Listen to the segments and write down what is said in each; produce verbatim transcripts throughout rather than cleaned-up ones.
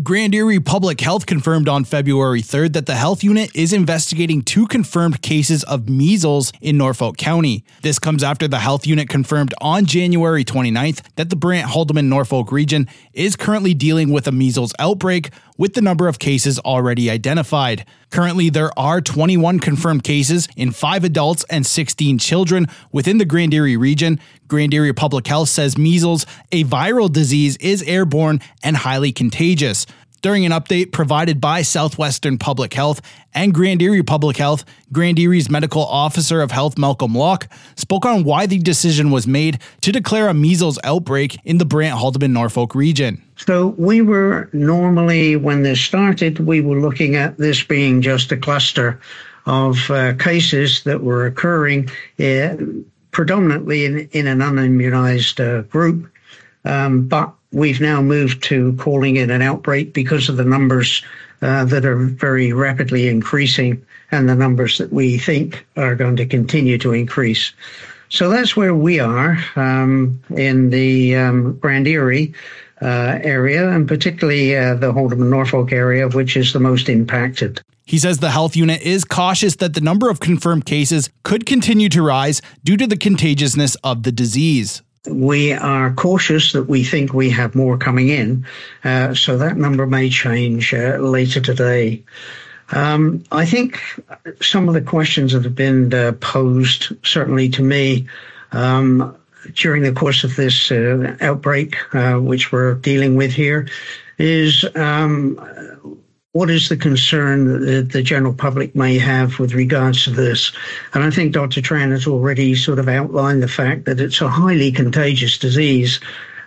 Grand Erie Public Health confirmed on February third that the health unit is investigating two confirmed cases of measles in Norfolk County. This comes after the health unit confirmed on January twenty-ninth that the Brant Haldimand Norfolk region is currently dealing with a measles outbreak, with the number of cases already identified. Currently, there are twenty-one confirmed cases in five adults and sixteen children within the Grand Erie region. Grand Erie Public Health says measles, a viral disease, is airborne and highly contagious. During an update provided by Southwestern Public Health and Grand Erie Public Health, Grand Erie's Medical Officer of Health, Malcolm Locke, spoke on why the decision was made to declare a measles outbreak in the Brant Haldimand Norfolk region. So we were normally, when this started, we were looking at this being just a cluster of uh, cases that were occurring uh, predominantly in, in an unimmunized uh, group. Um, but we've now moved to calling it an outbreak because of the numbers uh, that are very rapidly increasing and the numbers that we think are going to continue to increase. So that's where we are um, in the um, Grand Erie uh, area, and particularly uh, the Haldimand Norfolk area, which is the most impacted. He says the health unit is cautious that the number of confirmed cases could continue to rise due to the contagiousness of the disease. We are cautious that we think we have more coming in, uh, so that number may change uh, later today. Um, I think some of the questions that have been uh, posed, certainly to me, um, during the course of this uh, outbreak, uh, which we're dealing with here, is um, what is the concern that the general public may have with regards to this? And I think Doctor Tran has already sort of outlined the fact that it's a highly contagious disease.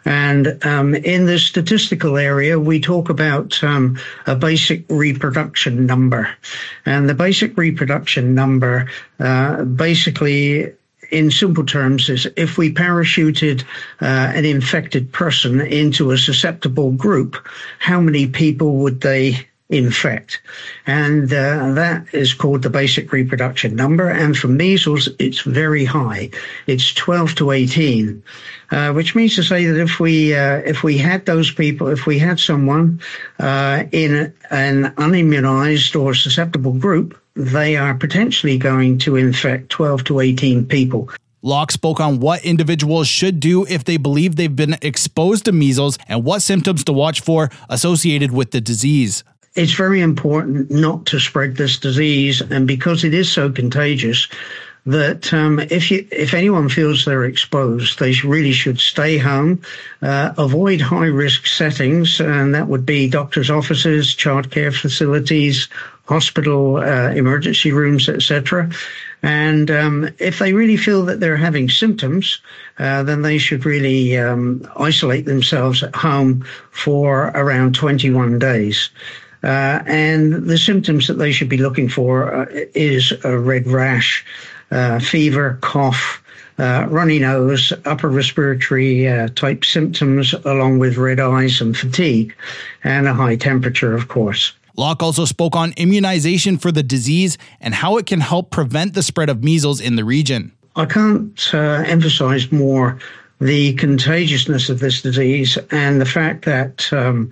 And um, in the statistical area, we talk about um, a basic reproduction number. And the basic reproduction number uh, basically, in simple terms, is if we parachuted uh, an infected person into a susceptible group, how many people would they infect? And uh, that is called the basic reproduction number. And for measles, it's very high. It's twelve to eighteen, uh, which means to say that if we uh, if we had those people, if we had someone uh, in an unimmunized or susceptible group, they are potentially going to infect twelve to eighteen people. Locke spoke on what individuals should do if they believe they've been exposed to measles and what symptoms to watch for associated with the disease. It's very important not to spread this disease, and because it is so contagious, that um, if you, if anyone feels they're exposed, they really should stay home, uh, avoid high-risk settings, and that would be doctors' offices, childcare facilities, hospital uh, emergency rooms, et cetera. And um, if they really feel that they're having symptoms, uh, then they should really um, isolate themselves at home for around twenty-one days. Uh, and the symptoms that they should be looking for uh, is a red rash, uh, fever, cough, uh, runny nose, upper respiratory uh, type symptoms, along with red eyes and fatigue, and a high temperature, of course. Locke also spoke on immunization for the disease and how it can help prevent the spread of measles in the region. I can't uh, emphasize more the contagiousness of this disease and the fact that um,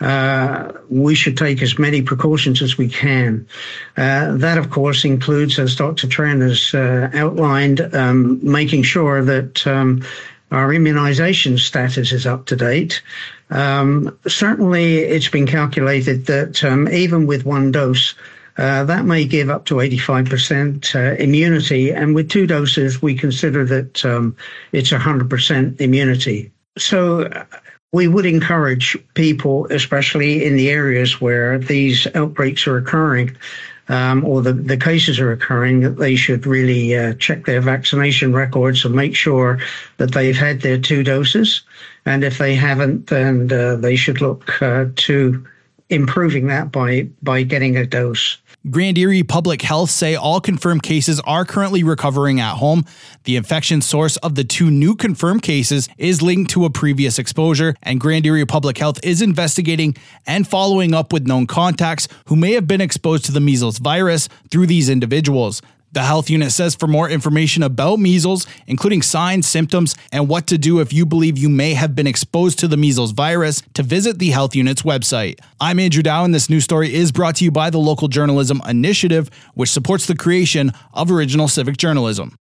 uh, we should take as many precautions as we can. Uh, that, of course, includes, as Doctor Tran has uh, outlined, um, making sure that um, our immunization status is up to date. Um, certainly, it's been calculated that um, even with one dose, Uh, that may give up to eighty-five percent uh, immunity. And with two doses, we consider that um, it's one hundred percent immunity. So uh, we would encourage people, especially in the areas where these outbreaks are occurring, um, or the, the cases are occurring, that they should really uh, check their vaccination records and make sure that they've had their two doses. And if they haven't, then uh, they should look uh, to improving that by, by getting a dose. Grand Erie Public Health say all confirmed cases are currently recovering at home. The infection source of the two new confirmed cases is linked to a previous exposure, and Grand Erie Public Health is investigating and following up with known contacts who may have been exposed to the measles virus through these individuals. The health unit says for more information about measles, including signs, symptoms, and what to do if you believe you may have been exposed to the measles virus, to visit the health unit's website. I'm Andrew Dow, and this news story is brought to you by the Local Journalism Initiative, which supports the creation of original civic journalism.